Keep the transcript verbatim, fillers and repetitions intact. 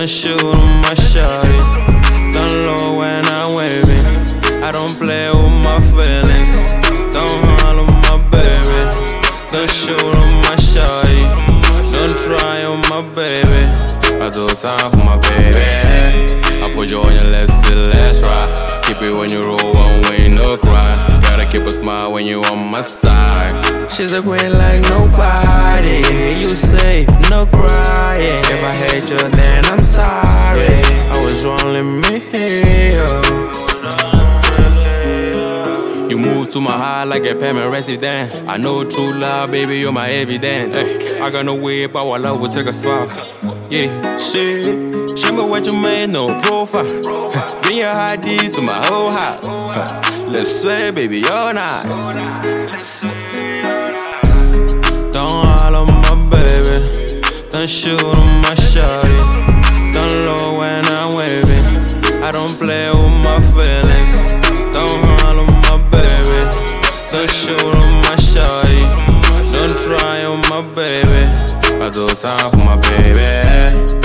Don't shoot on my shawty. Don't low when I'm waving. I don't play with my feelings. Don't holler my baby. Don't shoot on my shawty. Don't try on my baby. I do time for my baby. I put you on your left, sit last right. Keep it when you roll one way, no cry. Gotta keep a smile when you on my side. She's a queen like nobody. You safe, no crying. If I hate you, then I'm sorry. I was wrong, let me hear you. You move to my heart like a permanent resident. I know true love, baby, you're my evidence. Hey, I got no way, but our love will take a swap. Yeah, shit. Show me what you made, no profile. Bring your I D to my whole house. Let's swear, baby, you're not. Don't holler my baby. Don't shoot on my shawty. Don't low when I'm waving. I don't play with my feelings. Don't holler my baby. Don't shoot on my shawty. Don't try on my baby. I do time for my baby.